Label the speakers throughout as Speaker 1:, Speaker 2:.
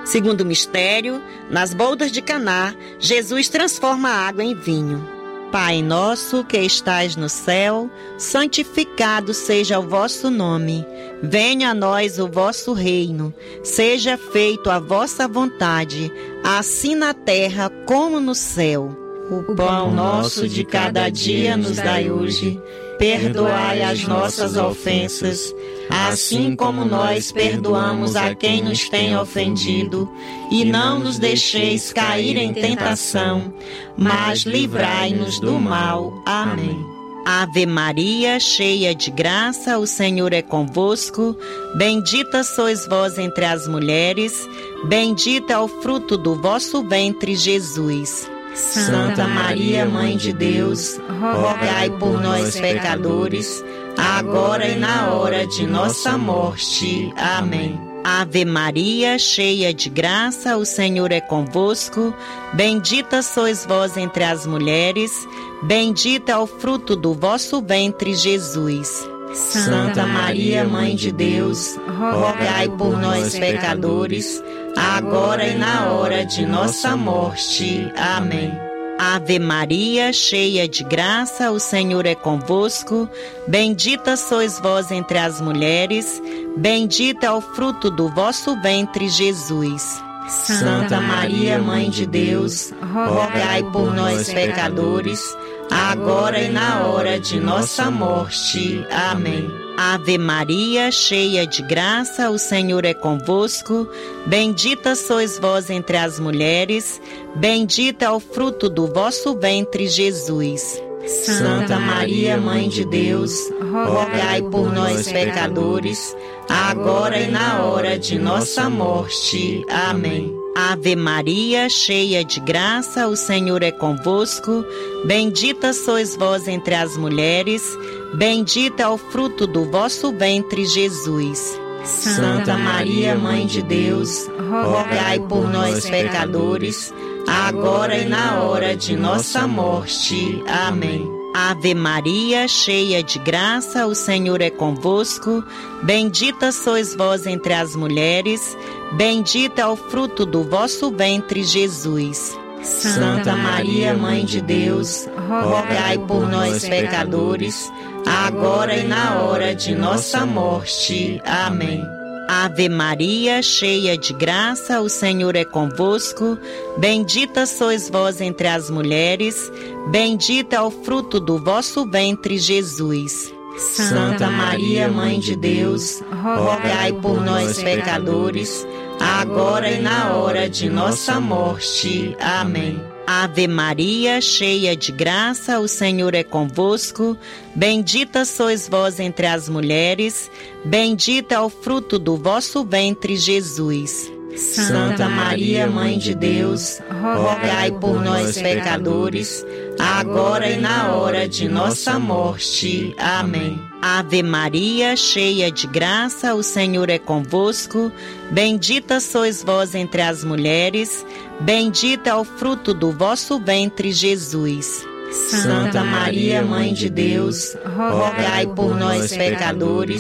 Speaker 1: Segundo mistério, nas bodas de Caná, Jesus transforma a água em vinho. Pai nosso que estais no céu, santificado seja o vosso nome. Venha a nós o vosso reino. Seja feito a vossa vontade, assim na terra como no céu. O pão nosso de cada dia nos dai hoje. Perdoai as nossas ofensas, assim como nós perdoamos a quem nos tem ofendido. E não nos deixeis cair em tentação, mas livrai-nos do mal. Amém. Ave Maria, cheia de graça, o Senhor é convosco. Bendita sois vós entre as mulheres, bendito é o fruto do vosso ventre, Jesus. Santa Maria, Mãe de Deus, rogai por nós, pecadores, agora e na hora de nossa morte. Amém. Ave Maria, cheia de graça, o Senhor é convosco. Bendita sois vós entre as mulheres, bendito é o fruto do vosso ventre, Jesus. Santa Maria, Mãe de Deus, rogai por nós, pecadores, agora e na hora de nossa morte. Amém. Ave Maria, cheia de graça, o Senhor é convosco. Bendita sois vós entre as mulheres, bendito é o fruto do vosso ventre, Jesus. Santa Maria, Mãe de Deus, rogai por nós, pecadores, agora e na hora de nossa morte. Amém. Ave Maria, cheia de graça, o Senhor é convosco. Bendita sois vós entre as mulheres, bendito é o fruto do vosso ventre, Jesus. Santa Maria, Mãe de Deus, rogai por nós, pecadores, agora e na hora de nossa morte. Amém. Ave Maria, cheia de graça, o Senhor é convosco. Bendita sois vós entre as mulheres, bendito é o fruto do vosso ventre, Jesus. Santa Maria, Mãe de Deus, rogai por nós, pecadores, agora e na hora de nossa morte. Amém. Ave Maria, cheia de graça, o Senhor é convosco. Bendita sois vós entre as mulheres, bendito é o fruto do vosso ventre, Jesus. Santa Maria, Mãe de Deus, rogai por nós, pecadores, agora e na hora de nossa morte. Amém. Ave Maria, cheia de graça, o Senhor é convosco. Bendita sois vós entre as mulheres, bendito é o fruto do vosso ventre, Jesus. Santa Maria, Mãe de Deus, rogai por nós, pecadores, agora e na hora de nossa morte. Amém. Ave Maria, cheia de graça, o Senhor é convosco. Bendita sois vós entre as mulheres, bendito é o fruto do vosso ventre, Jesus. Santa Maria, Mãe de Deus, rogai por nós, pecadores, agora e na hora de nossa morte. Amém. Ave Maria, cheia de graça, o Senhor é convosco. Bendita sois vós entre as mulheres, bendito é o fruto do vosso ventre, Jesus. Santa Maria, Mãe de Deus, rogai por nós, pecadores,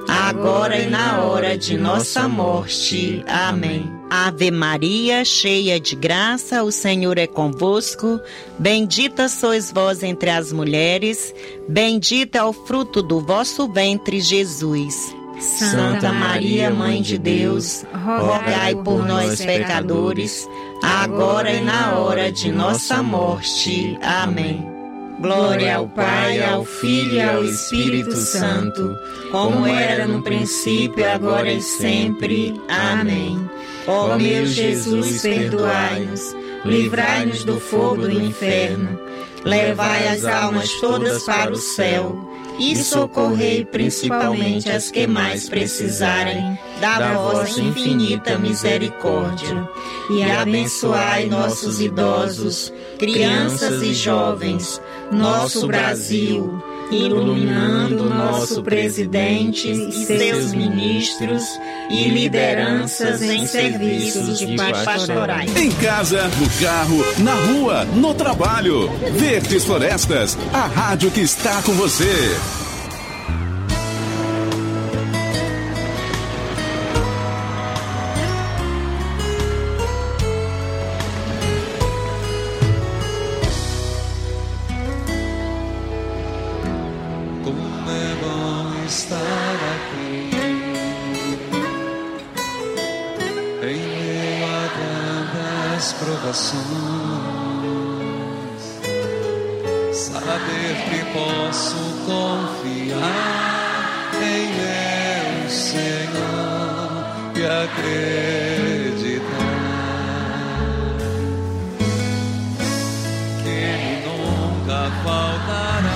Speaker 1: agora e na hora de nossa morte. Amém. Ave Maria, cheia de graça, o Senhor é convosco. Bendita sois vós entre as mulheres, bendito é o fruto do vosso ventre, Jesus. Santa Maria, Mãe de Deus, rogai por nós, pecadores, agora e na hora de nossa morte. Amém. Glória ao Pai, ao Filho e ao Espírito Santo, como era no princípio, agora e sempre. Amém. Ó meu Jesus, perdoai-nos, livrai-nos do fogo do inferno, levai as almas todas para o céu e socorrei principalmente as que mais precisarem da vossa infinita misericórdia. E abençoai nossos idosos, crianças e jovens, nosso Brasil, iluminando nosso presidente e seus ministros e lideranças em serviços de pastorais.
Speaker 2: Em casa, no carro, na rua, no trabalho. Verdes Florestas, a rádio que está com você.
Speaker 3: em meio a tantas provações, saber que posso confiar em meu Senhor e acreditar que Ele nunca faltará.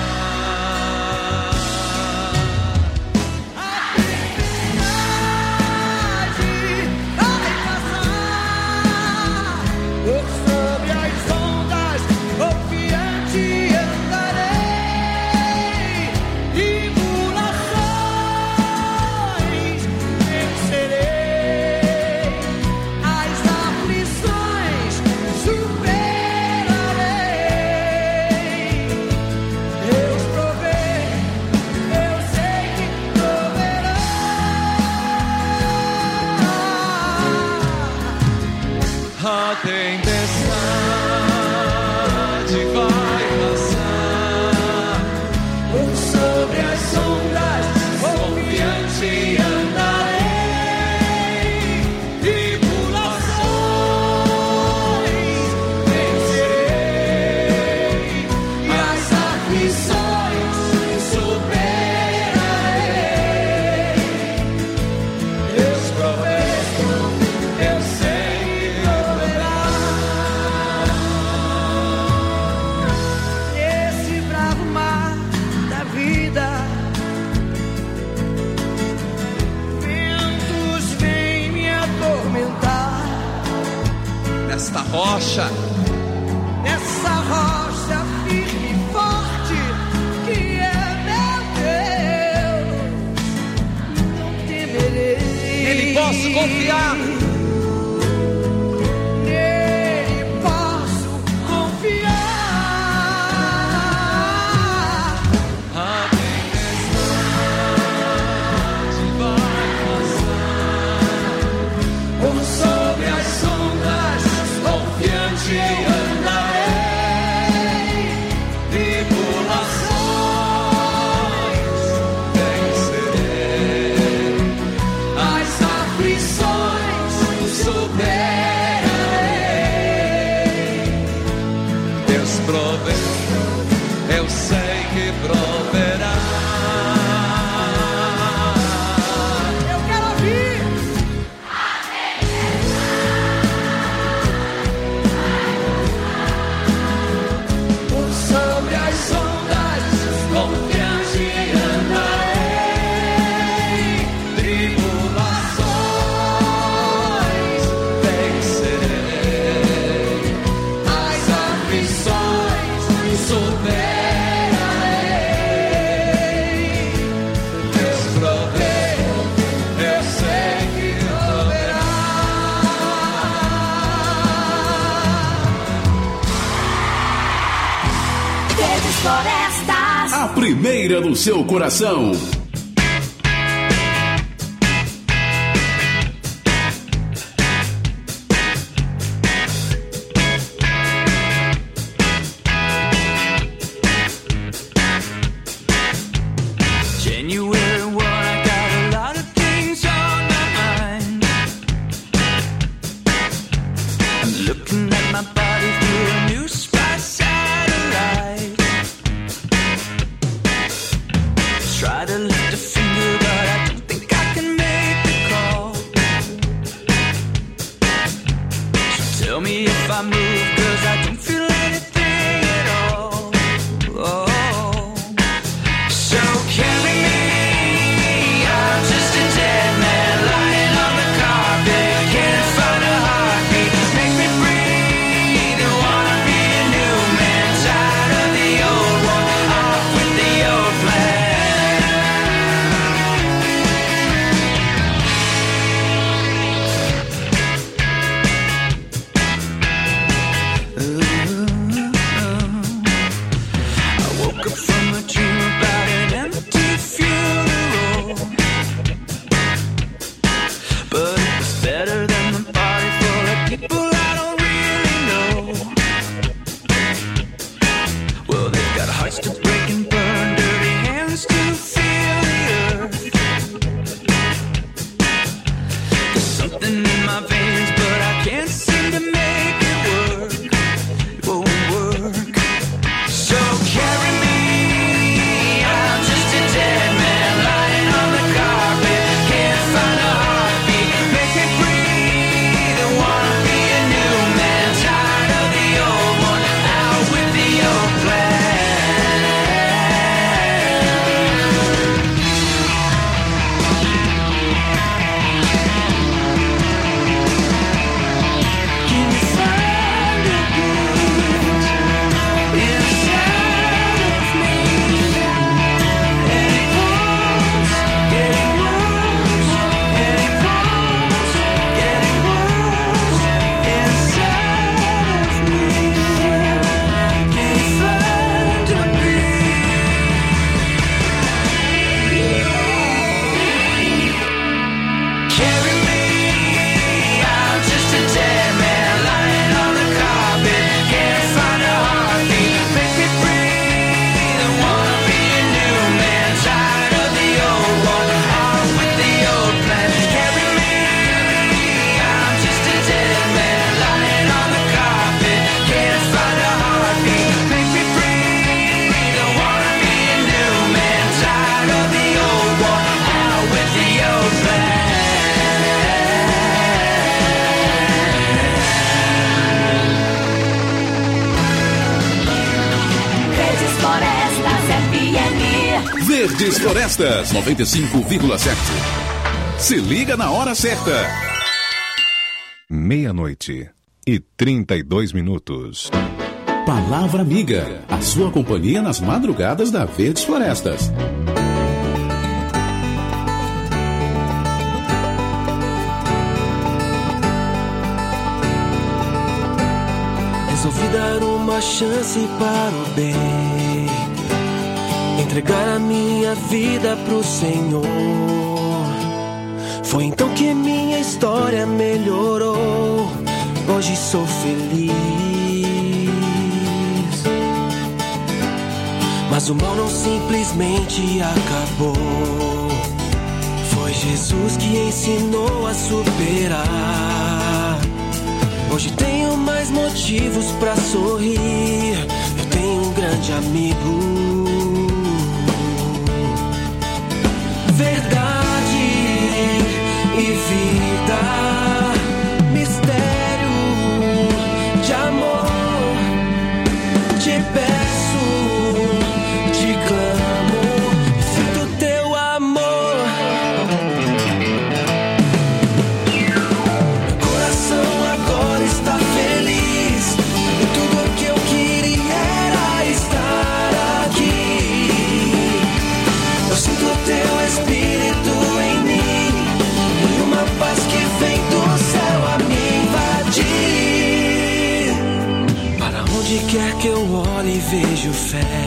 Speaker 3: A tempestade vai passar, por sobre as ondas, confiante andarei, tribulações vencerei, e as aflições superarei. Deus prometeu, eu sei. Esta rocha,
Speaker 4: essa rocha firme e forte que é meu Deus, não temerei.
Speaker 3: nele posso confiar.
Speaker 4: Nele posso confiar.
Speaker 3: A tempestade vai passar, por sobre as ondas, confiante andarei, tribulações vencerei, as aflições superarei. Deus provê, eu sei que proverá.
Speaker 4: Eu quero ouvir.
Speaker 3: Por sobre as ondas, confiante andarei, tribulações vencerei, as aflições superarei. Deus provê, eu sei que proverá.
Speaker 5: Verdes Florestas.
Speaker 2: A primeira do seu coração.
Speaker 6: January 1, I got a lot of things on my mind. I'm looking at my body through a new spy satellite. Try to lift a finger, but I don't think I can make the call. So tell me if I move, 'cause I don't feel anything at all. Oh. So carry me, I'm just a dead man lying on the carpet, can't find a heartbeat, make me breathe, I wanna be a new man, tired of the old one, off with the old plan. I woke up from a dream about an empty funeral, but it was better than the party full of people I don't really know. Well, they've got hearts to break and burn, dirty hands to feel the earth. There's something in my veins can't seem to make it work. It won't work. So carry me, I'm just a dead man lying on the carpet. Can't find a heartbeat. Make me breathe. I wanna be a new man. Tired of the old one. Out with the old plan. Can you find the good inside of me? And it won't, getting worse, and it won't, getting worse inside of me. Can you find the carry me, I'm just a dead man lying on the carpet. Can't find a heartbeat. Make me breathe. I wanna be a new man. Tired of the old one. Out with the old plan. Carry me, I'm just a dead man lying on the carpet. Can't find a heartbeat. Make me breathe. I wanna be a new man. Tired of the old one. Out with the old plan.
Speaker 5: Verdes Florestas FM.
Speaker 2: Verdes Florestas 95,7. Se liga na hora certa.
Speaker 7: 00:32.
Speaker 2: Palavra Amiga, a sua companhia nas madrugadas da Verdes Florestas.
Speaker 8: Resolvi dar uma chance para o bem, entregar a minha vida pro Senhor. Foi então que minha história melhorou. Hoje sou feliz. Mas o mal não simplesmente acabou. Foi Jesus que ensinou a superar. Hoje tenho mais motivos pra sorrir. Eu tenho um grande amigo. Verdade e vida, mistério de amor. Te peço, te clamo, sinto teu amor. Meu coração agora está feliz. E tudo que eu queria era estar aqui. Eu sinto teu espírito em mim, e uma paz que vem do céu a me invadir. Para onde quer que eu olhe vejo fé.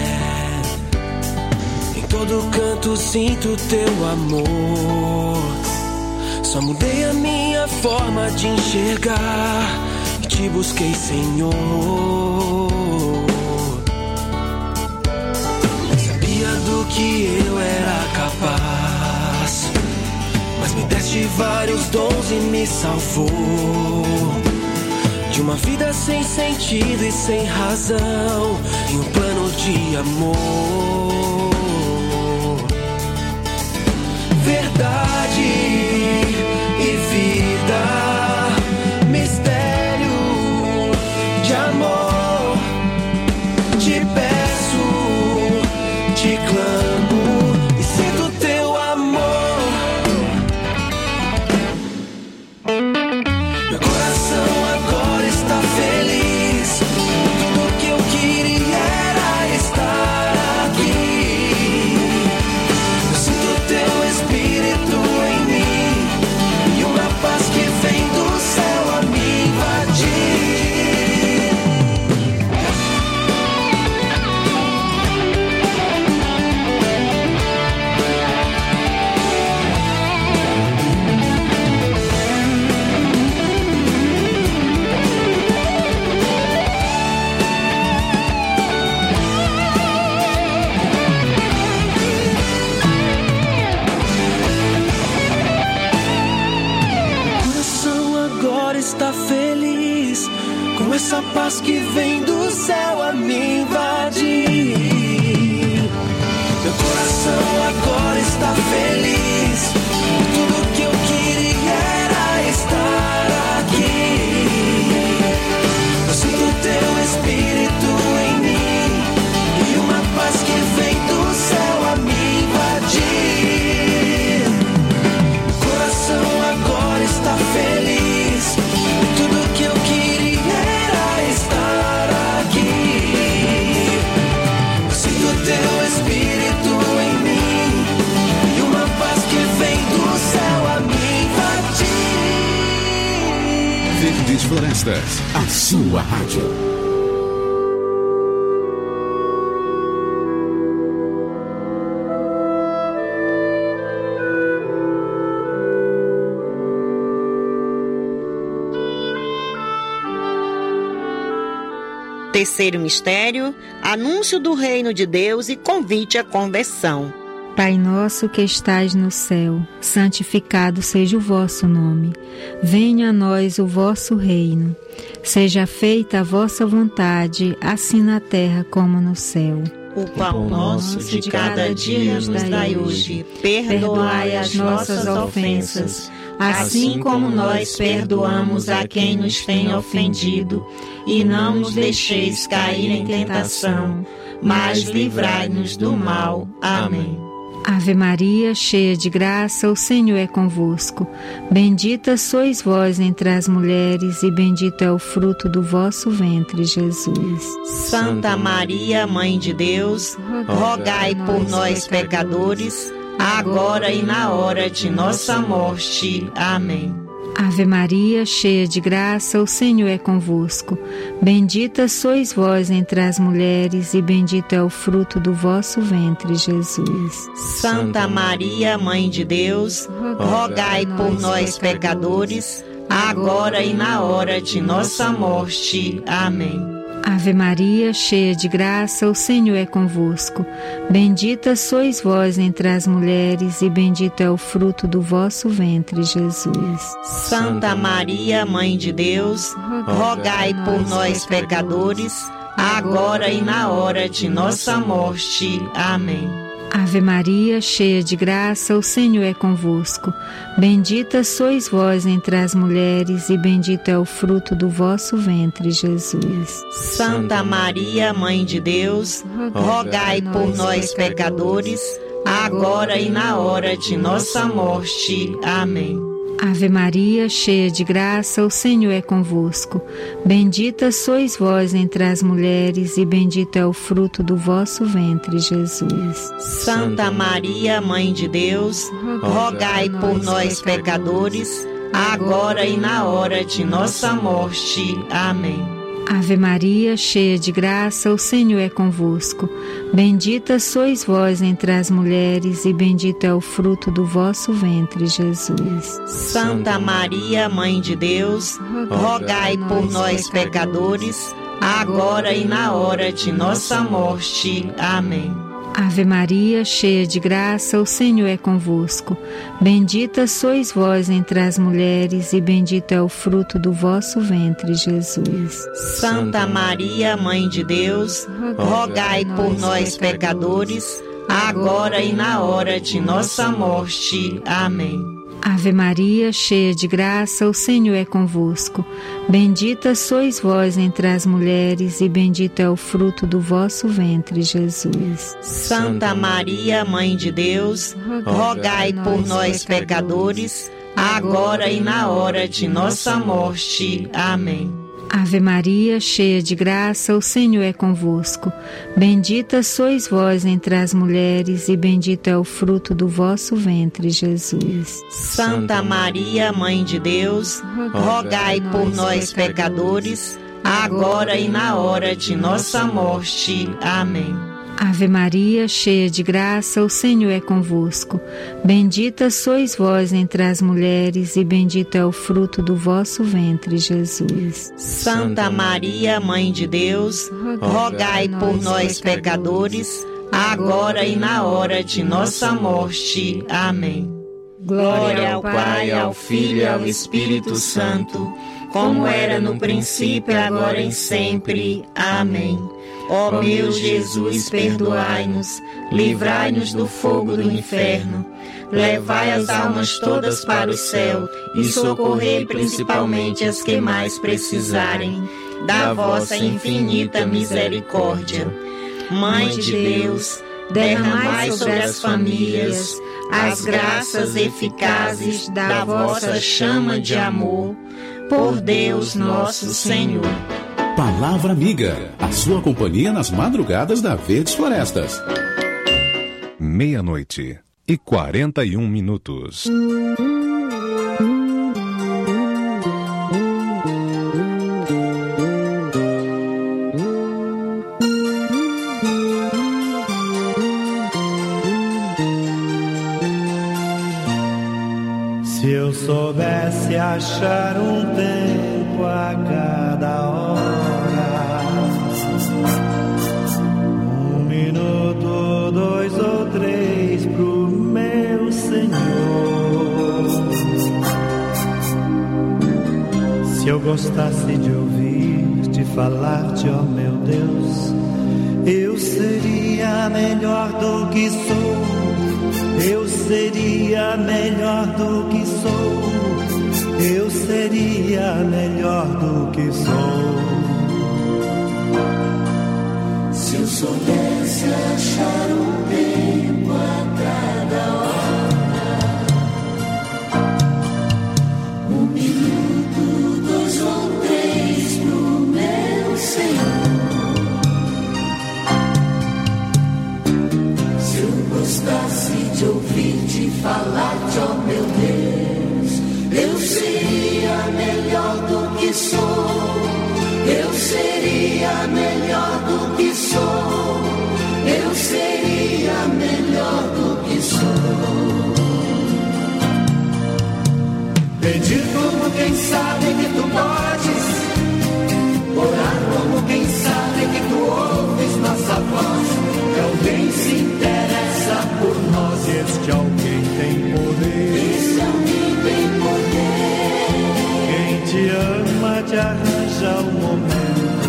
Speaker 8: Em todo canto sinto teu amor. Só mudei a minha forma de enxergar e te busquei, Senhor. Sabia do que eu era capaz, mas me deste vários dons e me salvou de uma vida sem sentido e sem razão, em um plano de amor. Verdade e vida, mistério de amor. Te peço, te clamo e sinto teu amor. Meu coração agora está feliz. Tudo que eu queria era estar aqui. Eu sinto teu espírito em mim, e uma paz que vem agora está feliz, com essa paz que vem do céu a me invadir. Meu coração agora está feliz, tudo que eu queria era estar aqui. Eu sinto teu Espírito em mim, e uma paz que vem do céu a me invadir. Meu coração agora está feliz, tudo que eu queria era estar aqui. Eu sinto teu Espírito em mim, e uma paz que vem do céu a me invadir.
Speaker 2: Verdes Florestas, a sua rádio.
Speaker 1: Terceiro mistério, anúncio do reino de Deus e convite à conversão.
Speaker 7: Pai nosso que estais no céu, santificado seja o vosso nome. Venha a nós o vosso reino. Seja feita a vossa vontade, assim na terra como no céu.
Speaker 1: O pão nosso de cada dia nos dai hoje. Perdoai as nossas ofensas, assim como nós perdoamos a quem nos tem ofendido. E não nos deixeis cair em tentação, mas livrai-nos do mal. Amém.
Speaker 7: Ave Maria, cheia de graça, o Senhor é convosco. Bendita sois vós entre as mulheres, e bendito é o fruto do vosso ventre, Jesus.
Speaker 1: Santa Maria, Mãe de Deus, rogai por nós, pecadores, agora e na hora de nossa morte. Amém.
Speaker 7: Ave Maria, cheia de graça, o Senhor é convosco. Bendita sois vós entre as mulheres, e bendito é o fruto do vosso ventre, Jesus.
Speaker 1: Santa Maria, Mãe de Deus, rogai por nós, pecadores, agora e na hora de nossa morte. Amém.
Speaker 7: Ave Maria, cheia de graça, o Senhor é convosco. Bendita sois vós entre as mulheres, e bendito é o fruto do vosso ventre, Jesus.
Speaker 1: Santa Maria, Mãe de Deus, rogai por nós, pecadores, agora e na hora de nossa morte. Amém.
Speaker 7: Ave Maria, cheia de graça, o Senhor é convosco. Bendita sois vós entre as mulheres, e bendito é o fruto do vosso ventre, Jesus.
Speaker 1: Santa Maria, Mãe de Deus, rogai por nós, pecadores, agora e na hora de nossa morte. Amém.
Speaker 7: Ave Maria, cheia de graça, o Senhor é convosco. Bendita sois vós entre as mulheres, e bendito é o fruto do vosso ventre, Jesus.
Speaker 1: Santa Maria, Mãe de Deus, rogai por nós, pecadores, agora e na hora de nossa morte. Amém.
Speaker 7: Ave Maria, cheia de graça, o Senhor é convosco. Bendita sois vós entre as mulheres, e bendito é o fruto do vosso ventre, Jesus.
Speaker 1: Santa Maria, Mãe de Deus, rogai por nós, pecadores, agora e na hora de nossa morte. Amém.
Speaker 7: Ave Maria, cheia de graça, o Senhor é convosco. Bendita sois vós entre as mulheres, e bendito é o fruto do vosso ventre, Jesus.
Speaker 1: Santa Maria, Mãe de Deus, rogai por nós, pecadores, agora e na hora de nossa morte. Amém.
Speaker 7: Ave Maria, cheia de graça, o Senhor é convosco. Bendita sois vós entre as mulheres, e bendito é o fruto do vosso ventre, Jesus.
Speaker 1: Santa Maria, Mãe de Deus, rogai por nós, pecadores, agora e na hora de nossa morte. Amém.
Speaker 7: Ave Maria, cheia de graça, o Senhor é convosco. Bendita sois vós entre as mulheres, e bendito é o fruto do vosso ventre, Jesus.
Speaker 1: Santa Maria, Mãe de Deus, rogai por nós, pecadores, agora e na hora de nossa morte. Amém.
Speaker 7: Ave Maria, cheia de graça, o Senhor é convosco. Bendita sois vós entre as mulheres, e bendito é o fruto do vosso ventre, Jesus.
Speaker 1: Santa Maria, Mãe de Deus, rogai por nós, pecadores, agora e na hora de nossa morte. Amém. Glória ao Pai, ao Filho e ao Espírito Santo, como era no princípio, agora e sempre. Amém. Ó meu Jesus, perdoai-nos, livrai-nos do fogo do inferno, levai as almas todas para o céu e socorrei principalmente as que mais precisarem da vossa infinita misericórdia. Mãe de Deus, derramai sobre as famílias as graças eficazes da vossa chama de amor, por Deus nosso Senhor.
Speaker 2: Palavra Amiga, a sua companhia nas madrugadas da Verdes Florestas.
Speaker 9: 00:41.
Speaker 10: Se eu soubesse achar um tempo a cada hora, 1 minuto, 2 ou 3 pro meu Senhor. Se eu gostasse de ouvir-te falar-te, ó meu Deus, eu seria melhor do que sou. Eu seria melhor do que sou. Eu seria melhor do que sou.
Speaker 3: Se eu soubesse achar um tempo a cada hora, 1 minuto, 2 ou 3 pro meu Senhor. Se eu gostasse de ouvir-te falar-te, ó meu Deus, eu seria melhor do que sou. Eu seria melhor do que sou. Eu seria melhor do que sou. Pedir como quem sabe que tu podes, orar como quem sabe que tu ouves nossa voz. Que alguém se interessa por nós.
Speaker 10: Este alguém tem poder.
Speaker 3: Esse alguém tem poder.
Speaker 10: Quem te ama te arranja o momento.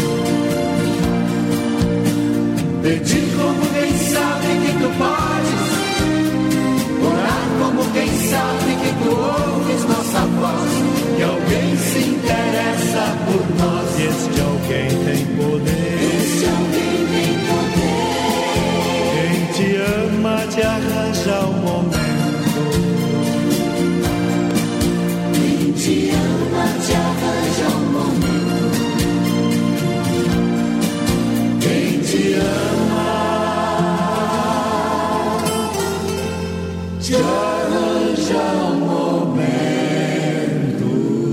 Speaker 3: Pedir como quem sabe que tu podes, orar como quem sabe que tu ouves nossa voz. Que alguém se interessa por nós.
Speaker 10: Este alguém tem poder.
Speaker 3: Esse alguém tem poder.
Speaker 10: Quem te ama te arranja o momento.
Speaker 3: Quem te ama te arranja o momento. Quem te ama te arranja o momento.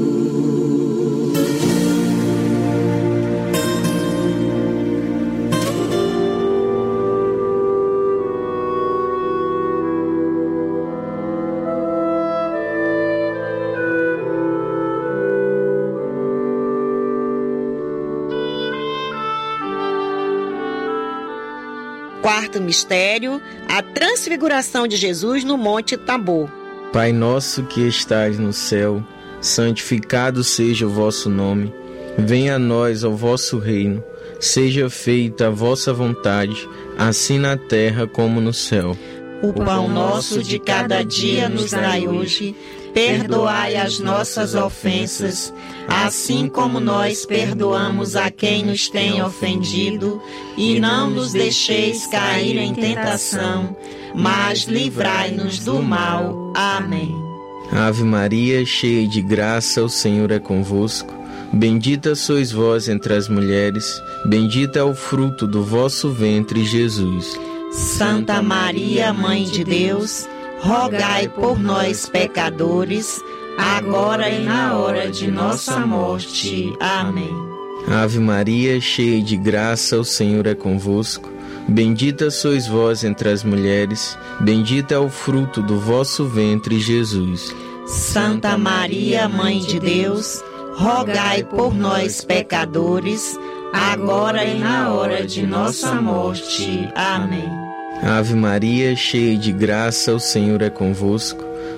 Speaker 1: Quarto mistério, a transfiguração de Jesus no Monte Tabor.
Speaker 11: Pai nosso que estais no céu, santificado seja o vosso nome. Venha a nós o vosso reino. Seja feita a vossa vontade, assim na terra como no céu.
Speaker 1: O pão nosso de cada dia nos dai hoje. Perdoai as nossas ofensas, assim como nós perdoamos a quem nos tem ofendido, e não nos deixeis cair em tentação, mas livrai-nos do mal. Amém.
Speaker 11: Ave Maria, cheia de graça, o Senhor é convosco. Bendita sois vós entre as mulheres, bendito é o fruto do vosso ventre, Jesus.
Speaker 1: Santa Maria, Mãe de Deus, rogai por nós, pecadores, agora e na hora de nossa morte. Amém.
Speaker 11: Ave Maria, cheia de graça, o Senhor é convosco. Bendita sois vós entre as mulheres, bendito é o fruto do vosso ventre, Jesus.
Speaker 1: Santa Maria, Mãe de Deus, rogai por nós, pecadores, agora e na hora de nossa morte. Amém.
Speaker 11: Ave Maria, cheia de graça, o Senhor é convosco.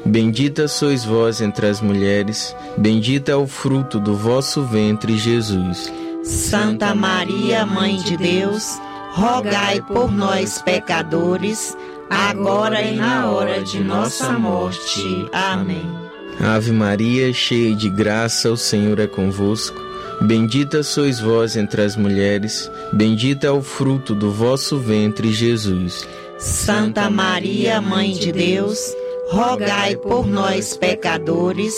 Speaker 11: Bendita sois vós entre as mulheres, bendito é o fruto do vosso ventre, Jesus.
Speaker 1: Santa Maria, Mãe de Deus, rogai por nós, pecadores, agora e na hora de nossa morte. Amém.
Speaker 11: Ave Maria, cheia de graça, o Senhor é convosco. Bendita sois vós entre as mulheres, bendito é o fruto do vosso ventre, Jesus.
Speaker 1: Santa Maria, Mãe de Deus, rogai por nós, pecadores,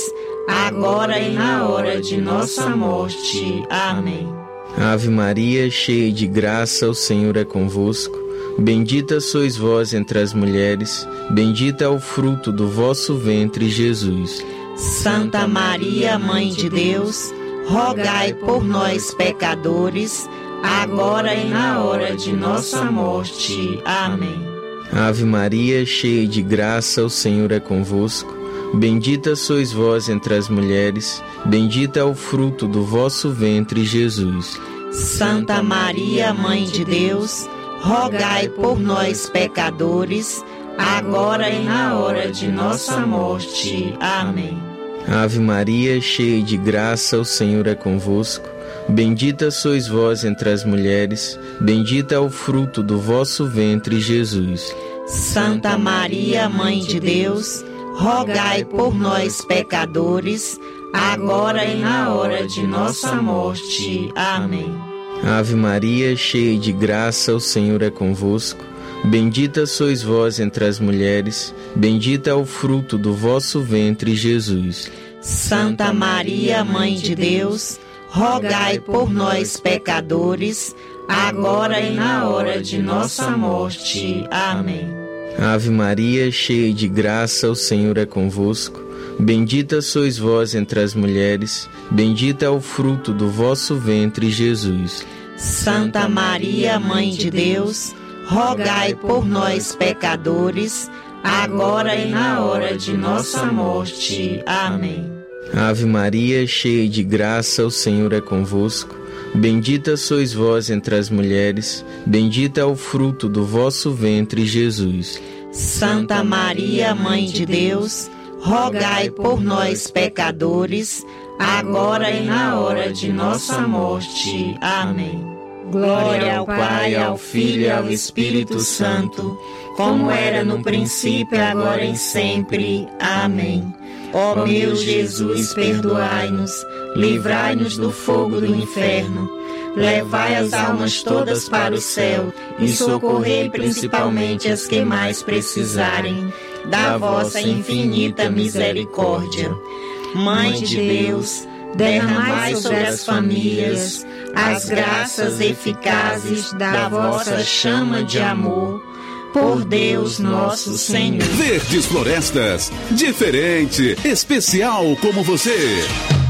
Speaker 1: agora e na hora de nossa morte. Amém.
Speaker 11: Ave Maria, cheia de graça, o Senhor é convosco. Bendita sois vós entre as mulheres, bendito é o fruto do vosso ventre, Jesus.
Speaker 1: Santa Maria, Mãe de Deus, rogai por nós, pecadores, agora e na hora de nossa morte. Amém.
Speaker 11: Ave Maria, cheia de graça, o Senhor é convosco. Bendita sois vós entre as mulheres, bendito é o fruto do vosso ventre, Jesus.
Speaker 1: Santa Maria, Mãe de Deus, rogai por nós, pecadores, agora e na hora de nossa morte. Amém.
Speaker 11: Ave Maria, cheia de graça, o Senhor é convosco. Bendita sois vós entre as mulheres, bendito é o fruto do vosso ventre, Jesus.
Speaker 1: Santa Maria, Mãe de Deus, rogai por nós, pecadores, agora e na hora de nossa morte. Amém.
Speaker 11: Ave Maria, cheia de graça, o Senhor é convosco. Bendita sois vós entre as mulheres, bendito é o fruto do vosso ventre, Jesus.
Speaker 1: Santa Maria, Mãe de Deus, rogai por nós, pecadores, agora e na hora de nossa morte. Amém.
Speaker 11: Ave Maria, cheia de graça, o Senhor é convosco. Bendita sois vós entre as mulheres, bendito é o fruto do vosso ventre, Jesus.
Speaker 1: Santa Maria, Mãe de Deus, rogai por nós, pecadores, agora e na hora de nossa morte. Amém.
Speaker 11: Ave Maria, cheia de graça, o Senhor é convosco. Bendita sois vós entre as mulheres, bendito é o fruto do vosso ventre, Jesus.
Speaker 1: Santa Maria, Mãe de Deus, rogai por nós, pecadores, agora e na hora de nossa morte. Amém. Glória ao Pai, ao Filho e ao Espírito Santo, como era no princípio, agora e sempre. Amém. Ó meu Jesus, perdoai-nos, livrai-nos do fogo do inferno, levai as almas todas para o céu e socorrei principalmente as que mais precisarem da vossa infinita misericórdia. Mãe de Deus, derramai sobre as famílias as graças eficazes da vossa chama de amor. Por Deus nosso Senhor.
Speaker 2: Verdes Florestas, diferente, especial como você.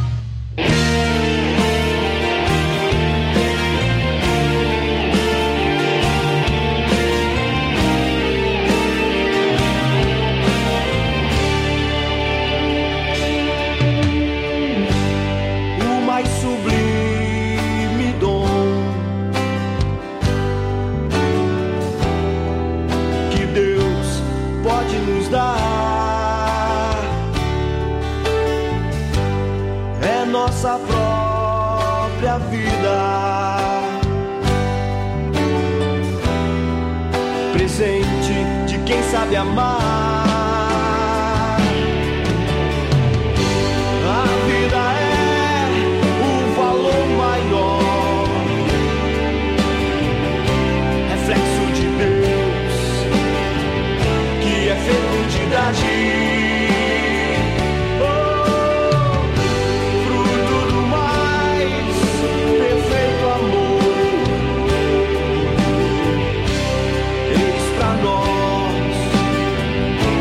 Speaker 8: O mais sublime dom que Deus pode nos dar é nossa própria vida, presente de quem sabe amar. A vida é o valor maior, reflexo de Deus que é fecundidade. Fruto do mais perfeito amor. Eis pra nós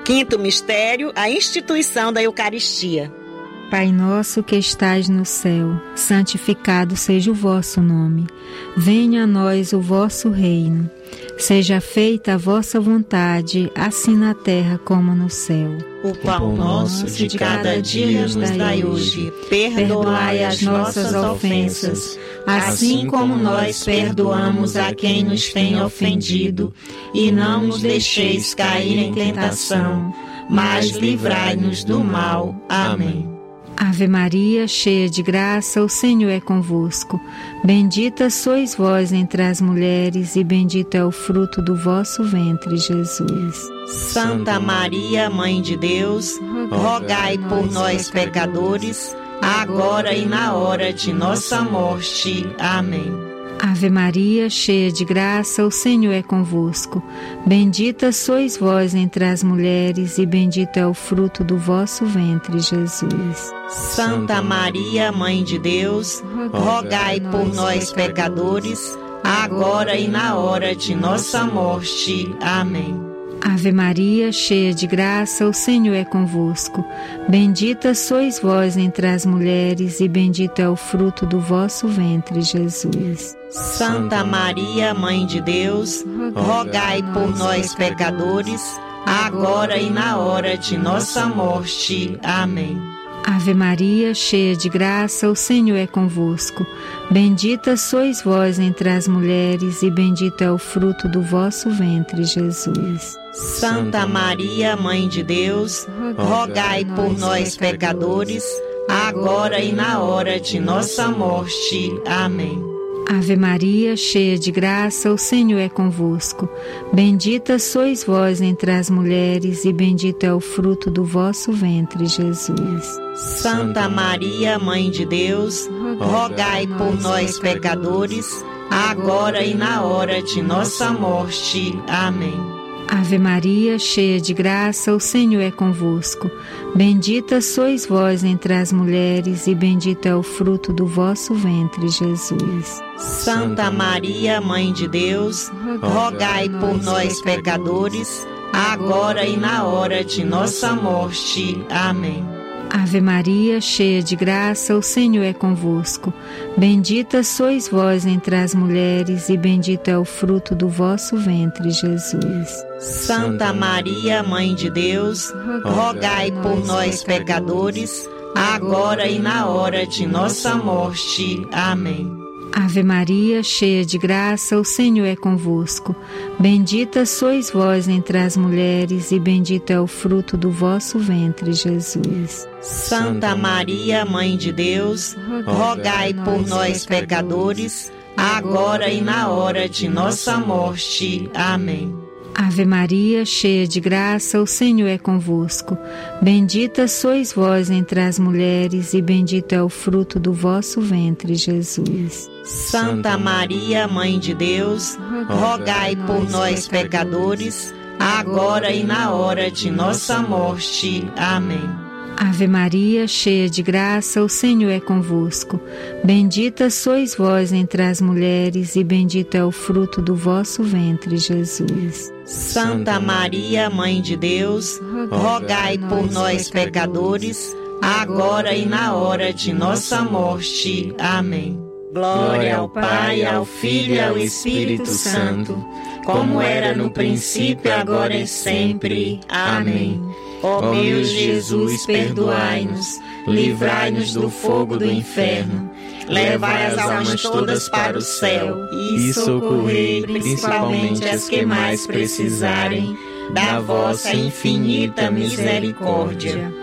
Speaker 1: Quinto mistério, a instituição da Eucaristia.
Speaker 7: Pai nosso que estais no céu, santificado seja o vosso nome. Venha a nós o vosso reino. Seja feita a vossa vontade, assim na terra como no céu.
Speaker 1: O pão nosso de cada dia nos dai hoje. Perdoai as nossas ofensas, assim como nós perdoamos a quem nos tem ofendido. E não nos deixeis cair em tentação, mas livrai-nos do mal. Amém.
Speaker 7: Ave Maria, cheia de graça, o Senhor é convosco. Bendita sois vós entre as mulheres, e bendito é o fruto do vosso ventre, Jesus.
Speaker 1: Santa Maria, Mãe de Deus, rogai por nós, pecadores, agora e na hora de nossa morte. Amém.
Speaker 7: Ave Maria, cheia de graça, o Senhor é convosco. Bendita sois vós entre as mulheres, e bendito é o fruto do vosso ventre, Jesus.
Speaker 1: Santa Maria, Mãe de Deus, rogai por nós, pecadores, agora e na hora de nossa morte. Amém.
Speaker 7: Ave Maria, cheia de graça, o Senhor é convosco. Bendita sois vós entre as mulheres, e bendito é o fruto do vosso ventre, Jesus.
Speaker 1: Santa Maria, Mãe de Deus, rogai por nós, pecadores, agora e na hora de nossa morte. Amém.
Speaker 7: Ave Maria, cheia de graça, o Senhor é convosco. Bendita sois vós entre as mulheres, e bendito é o fruto do vosso ventre, Jesus.
Speaker 1: Santa Maria, Mãe de Deus, rogai por nós, pecadores, agora e na hora de nossa morte. Amém.
Speaker 7: Ave Maria, cheia de graça, o Senhor é convosco. Bendita sois vós entre as mulheres, e bendito é o fruto do vosso ventre, Jesus.
Speaker 1: Santa Maria, Mãe de Deus, rogai por nós, pecadores, agora e na hora de nossa morte. Amém.
Speaker 7: Ave Maria, cheia de graça, o Senhor é convosco. Bendita sois vós entre as mulheres, e bendito é o fruto do vosso ventre, Jesus.
Speaker 1: Santa Maria, Mãe de Deus, rogai por nós, pecadores, agora e na hora de nossa morte. Amém.
Speaker 7: Ave Maria, cheia de graça, o Senhor é convosco. Bendita sois vós entre as mulheres, e bendito é o fruto do vosso ventre, Jesus.
Speaker 1: Santa Maria, Mãe de Deus, rogai por nós, pecadores, agora e na hora de nossa morte. Amém.
Speaker 7: Ave Maria, cheia de graça, o Senhor é convosco. Bendita sois vós entre as mulheres, e bendito é o fruto do vosso ventre, Jesus.
Speaker 1: Santa Maria, Mãe de Deus, rogai por nós, pecadores, agora e na hora de nossa morte. Amém.
Speaker 7: Ave Maria, cheia de graça, o Senhor é convosco. Bendita sois vós entre as mulheres, e bendito é o fruto do vosso ventre, Jesus.
Speaker 1: Santa Maria, Mãe de Deus, rogai por nós, pecadores, agora e na hora de nossa morte. Amém.
Speaker 7: Ave Maria, cheia de graça, o Senhor é convosco. Bendita sois vós entre as mulheres, e bendito é o fruto do vosso ventre, Jesus.
Speaker 1: Santa Maria, Mãe de Deus, rogai por nós, pecadores, agora e na hora de nossa morte. Amém. Glória ao Pai, ao Filho e ao Espírito Santo, como era no princípio, agora e sempre. Amém. Ó meu Jesus, perdoai-nos, livrai-nos do fogo do inferno, levai as almas todas para o céu e socorrei principalmente as que mais precisarem da vossa infinita misericórdia.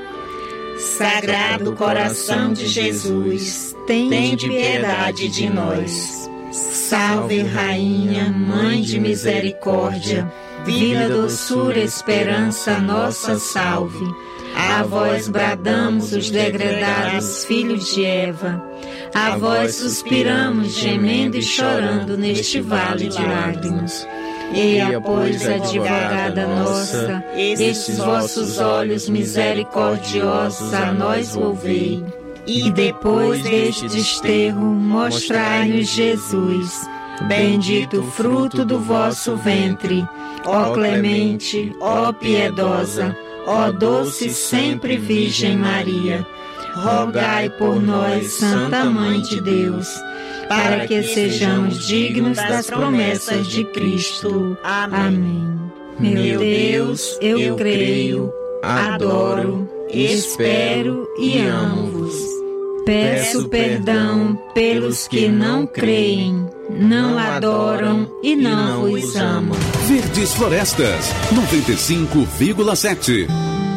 Speaker 1: Sagrado coração de Jesus, tende piedade de nós. Salve, Rainha, Mãe de misericórdia, vida, doçura, esperança, nossa salve. A vós bradamos os degredados filhos de Eva, a vós suspiramos, gemendo e chorando neste vale de lágrimas. Eia, pois, advogada nossa, estes vossos olhos misericordiosos a nós volvei, e depois deste desterro mostrai-nos Jesus,
Speaker 7: bendito o fruto do vosso ventre. Ó clemente, ó piedosa, ó doce sempre Virgem Maria, rogai por nós, Santa Mãe de Deus, para que sejamos dignos das promessas de Cristo. Amém. Meu Deus, eu creio, adoro, espero e amo-vos. Peço perdão pelos que não creem, não adoram e não vos amam.
Speaker 2: Verdes Florestas, 95,7.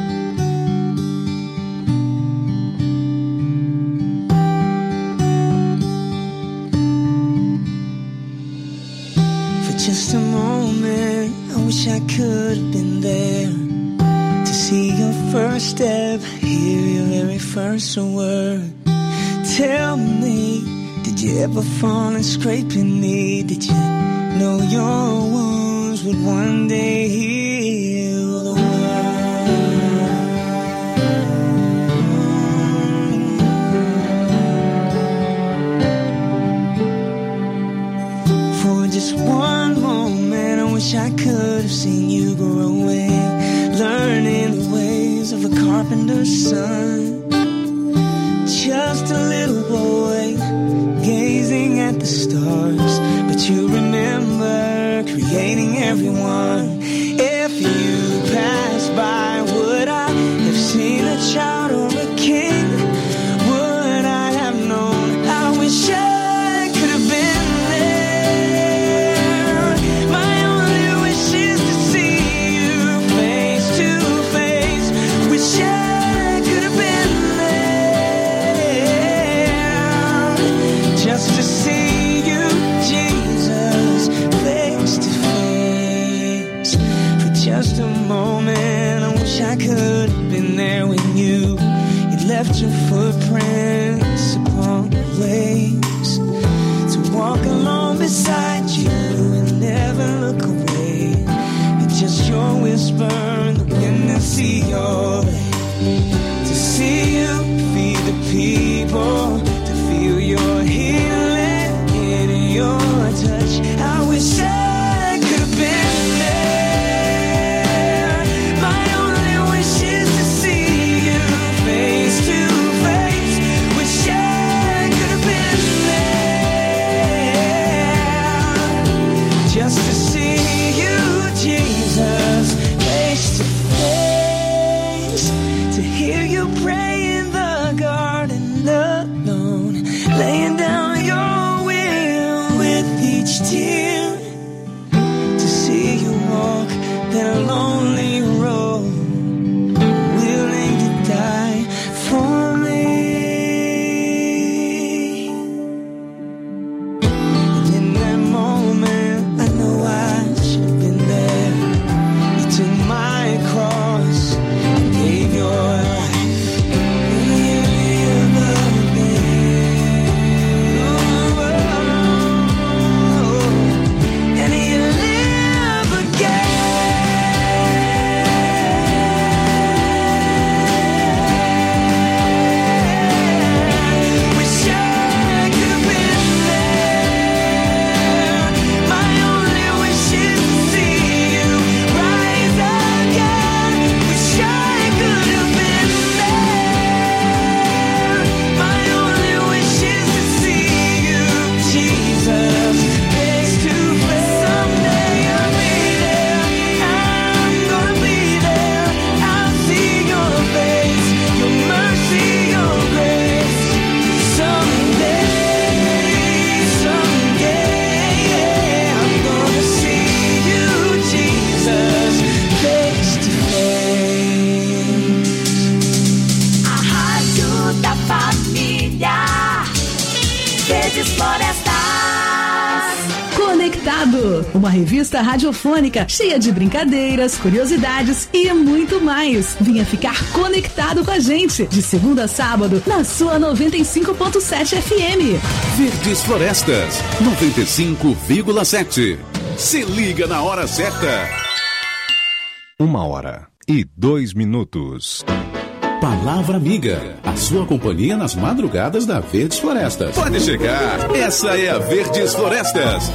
Speaker 9: Just a moment, I wish I could have been there to see your first step, hear your very first word. Tell me, did you ever fall and scrape your knee? Did you know your wounds would one day heal the world? For just one moment, I wish I could have seen you growing, learning the ways of a carpenter's son. Just a little boy, gazing at the stars, but you remember creating everyone. If you passed by, would I have seen a child or a king? Would I have known? I wish I could have been there. My only wish is to see you face to face. Wish I could have been just to see you, Jesus, face to face. For just a moment, I wish I could have been there when you left your footprints upon the waves, to walk along beside you and never look away. And just your whisper in the wind and see your way. To see you feed the people, to feel your healing in your touch. I wish I could have been there. My only wish is to see you face to face. Wish I could have been there, just to see you, Jesus, face to face. To hear you pray in the garden alone, laying down your will with each tear. To see you walk that lonely road, willing to die for me. And in that moment, I know I should have been there. You took my cross and gave your life.
Speaker 12: Uma revista radiofônica cheia de brincadeiras, curiosidades e muito mais. Venha ficar conectado com a gente de segunda a sábado na sua 95.7 FM.
Speaker 2: Verdes Florestas, 95,7. Se liga na hora certa.
Speaker 13: 1h02.
Speaker 2: Palavra Amiga, a sua companhia nas madrugadas da Verdes Florestas. Pode chegar, essa é a Verdes Florestas.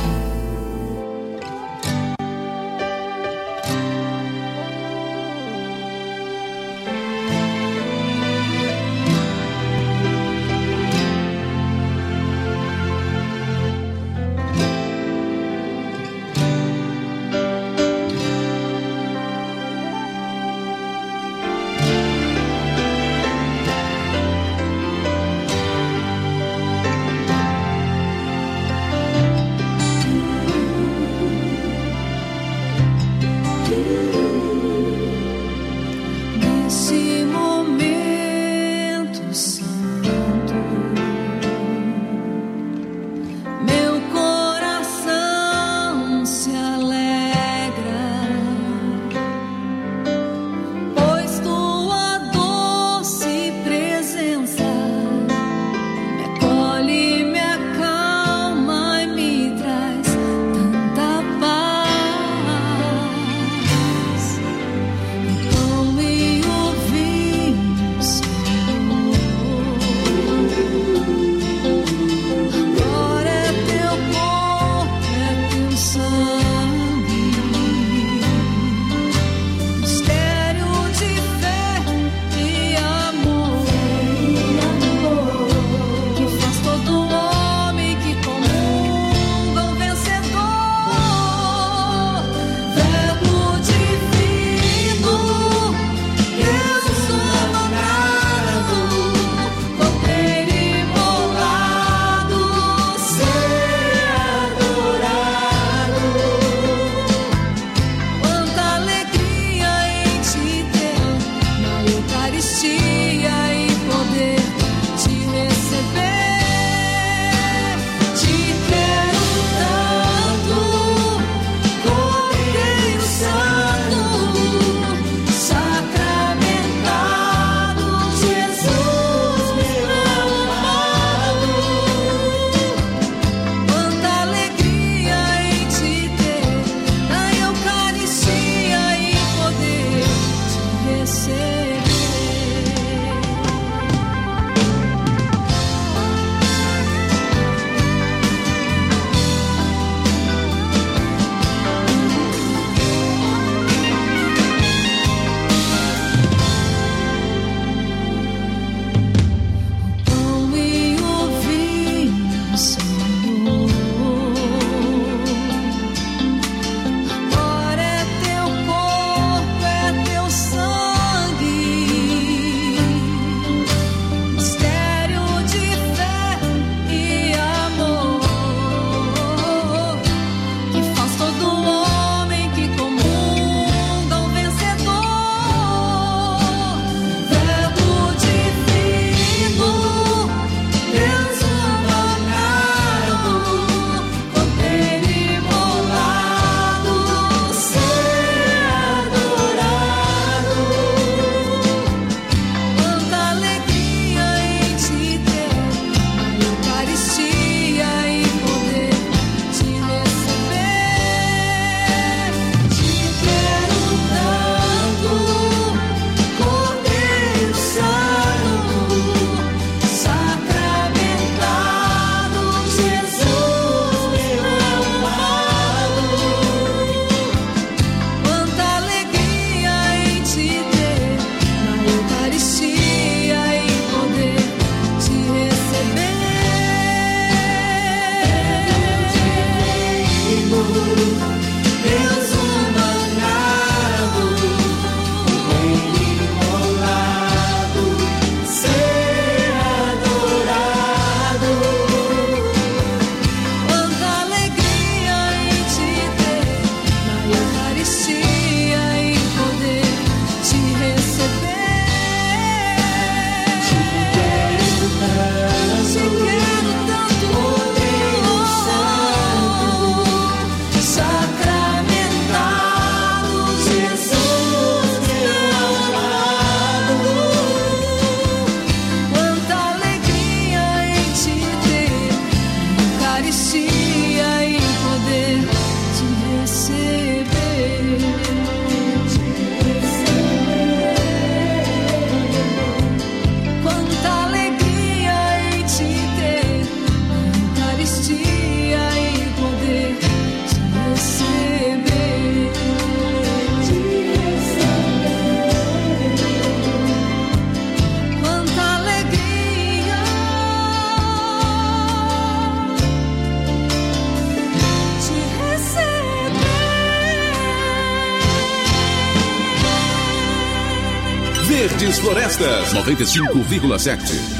Speaker 2: Verdes Florestas 95,7.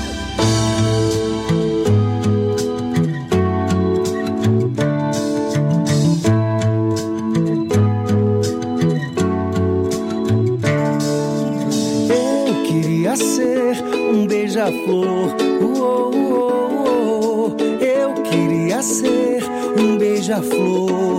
Speaker 10: Ser um beija-flor, eu queria ser um beija-flor,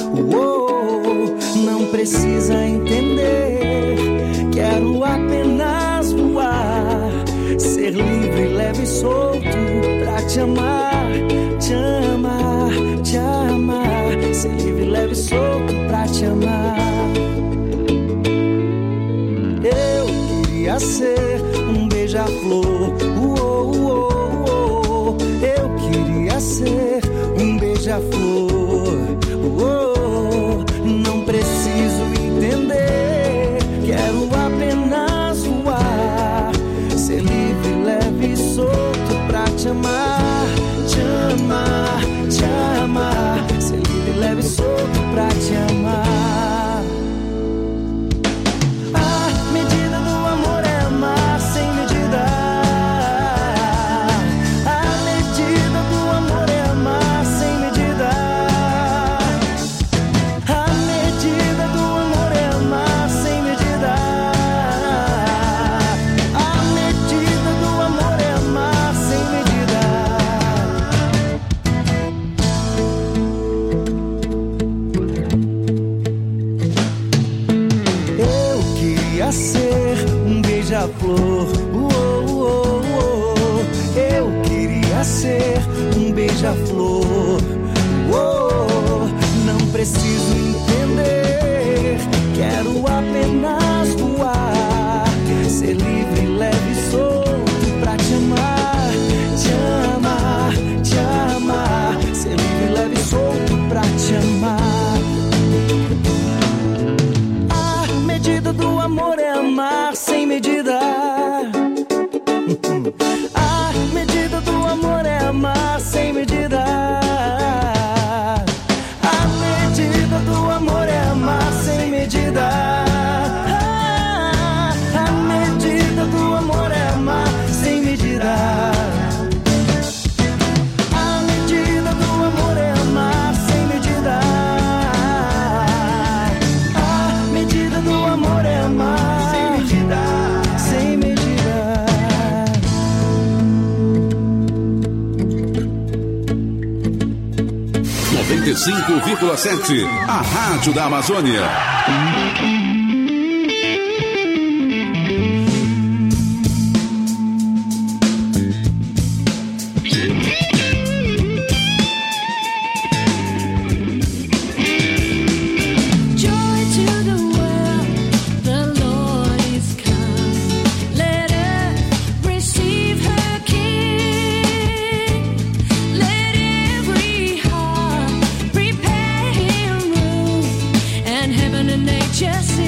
Speaker 10: não precisa entender, quero apenas voar, ser livre, leve e solto pra te amar, te amar, te amar, ser livre, leve e solto pra te amar. Eu queria ser um beija-flor, eu queria ser um beija-flor, não preciso entender, quero apenas voar, ser livre, leve e solto pra te amar, te amar, te amar, ser livre, leve e solto pra te amar. Flor, eu queria ser um beija-flor, não preciso entender, quero apenas voar, ser livre, leve e solto pra te amar, te amar, te amar, ser livre, leve e solto pra te amar. A medida do amor é amar sem medida. A medida do amor é amar sem medida. A medida do amor é amar sem medida. A medida do amor é amar sem medida. A medida do amor é amar sem medida. A medida do amor é amar sem medida. Sem medida.
Speaker 2: 95,7, a Rádio da Amazônia.
Speaker 13: Just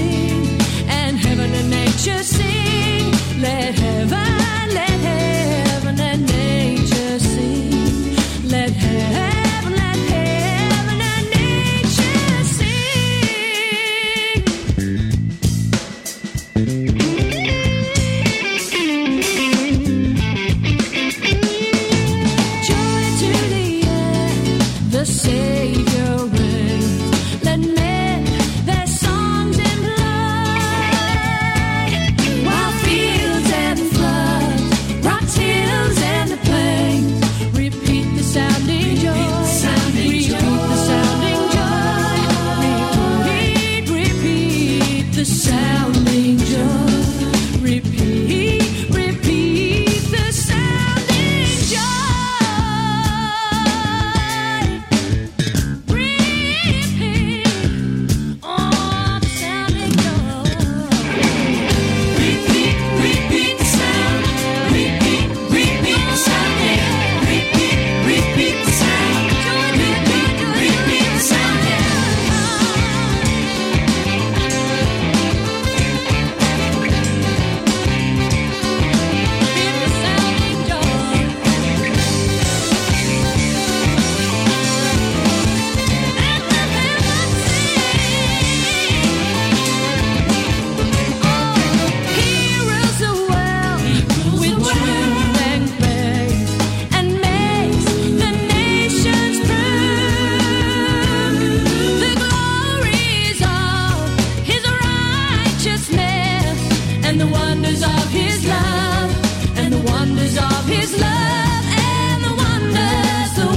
Speaker 5: and the wonders of His love, and the wonders of His love, and the wonders of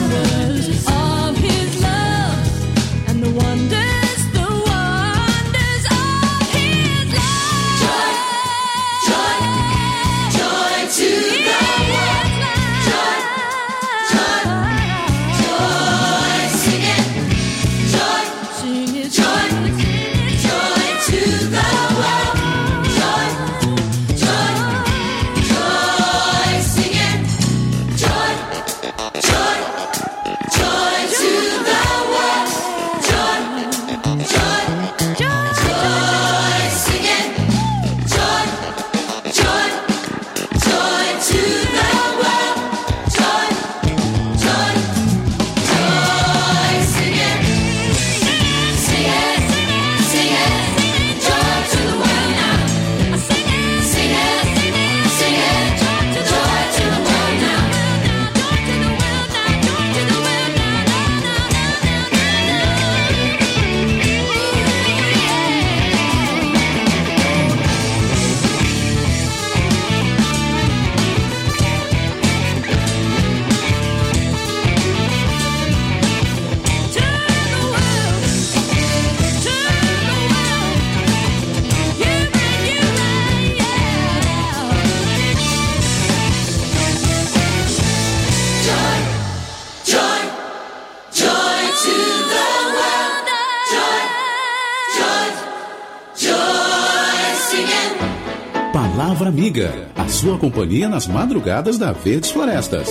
Speaker 5: His love, and the wonders of His love. Joy, joy, joy to the world. Joy, joy, joy, sing it. Joy, sing it. Joy, joy to the world. Joy, joy, joy, sing it. Joy, joy, joy to the world. Joy, joy, joy, sing it. Joy, joy, joy to the world. Joy, joy, joy, sing it. Sing it, sing it. Joy to the world now. Sing it, sing it, sing it. Joy to the world now. Joy to the world now. Joy to the world now. Joy, joy, joy to the world. Joy, joy, joy, singing.
Speaker 2: Palavra Amiga, a sua companhia nas madrugadas da Verdes Florestas.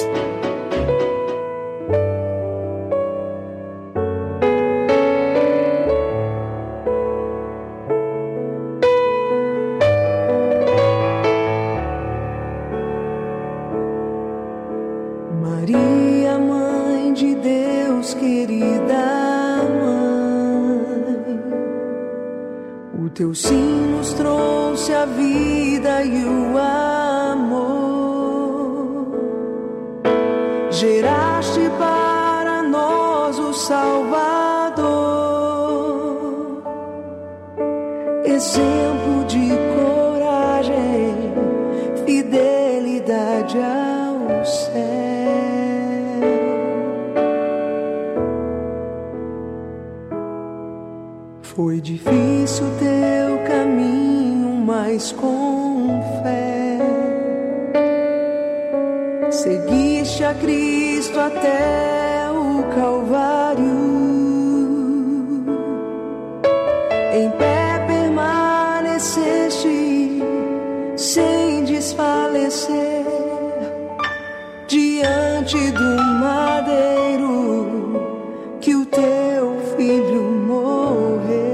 Speaker 3: Maria, Mãe de Deus, querida Mãe, o teu sim nos trouxe a vida e o amor. Geraste para nós o Salvador, exemplo de coragem, fidelidade ao céu. Foi difícil teu caminho, mas com fé seguiste a Cristo até o Calvário. Em pé permaneceste sem desfalecer diante do madeiro que o teu filho morreu.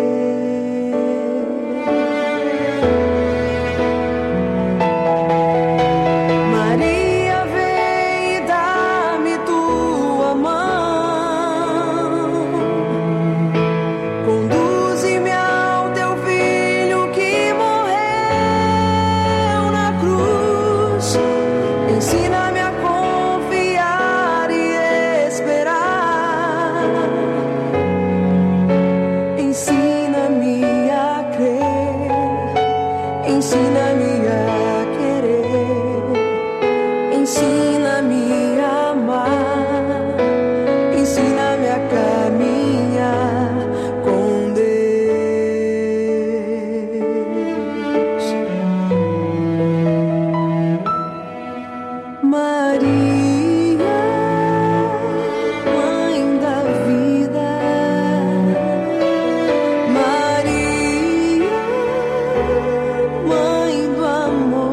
Speaker 3: Maria, vem e dá-me tua mão, conduze-me ao teu filho que morreu na cruz. Ensina-me a confiar e esperar. Ensina-me a crer. Ensina-me a querer. Ensina-me a amar. Ensina-me a caminhar com Deus. Maria, Mãe da vida. Maria, Mãe do amor.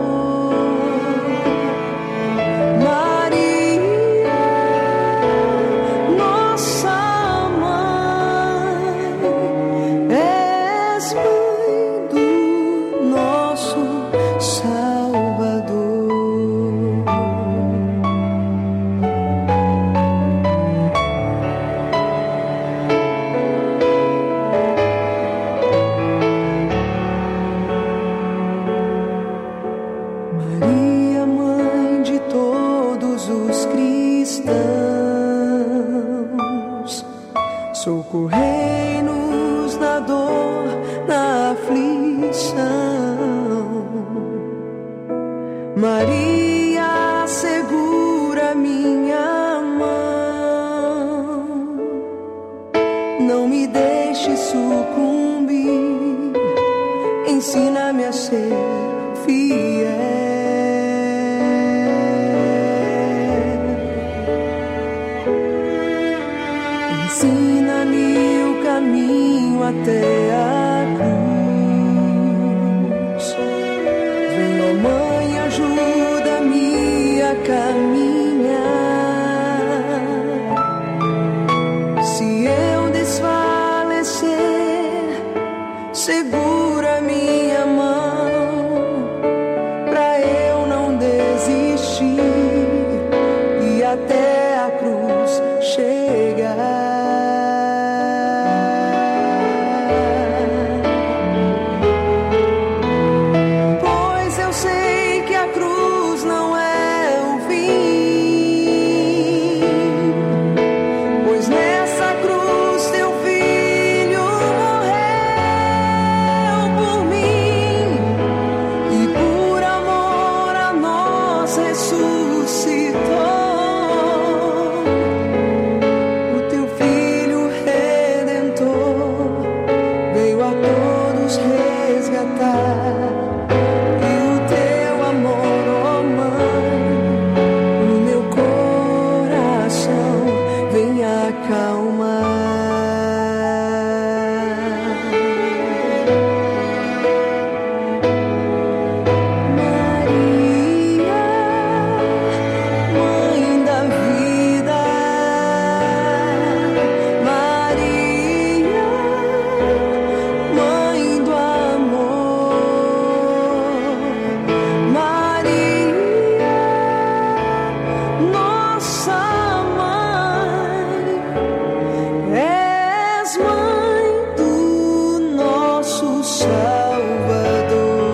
Speaker 3: Maria, segura minha mão, não me deixe sucumbir, ensina-me a ser fiel. Ensina-me o caminho até a cruz. Vem, ó Mãe, ajuda-me a caminhar.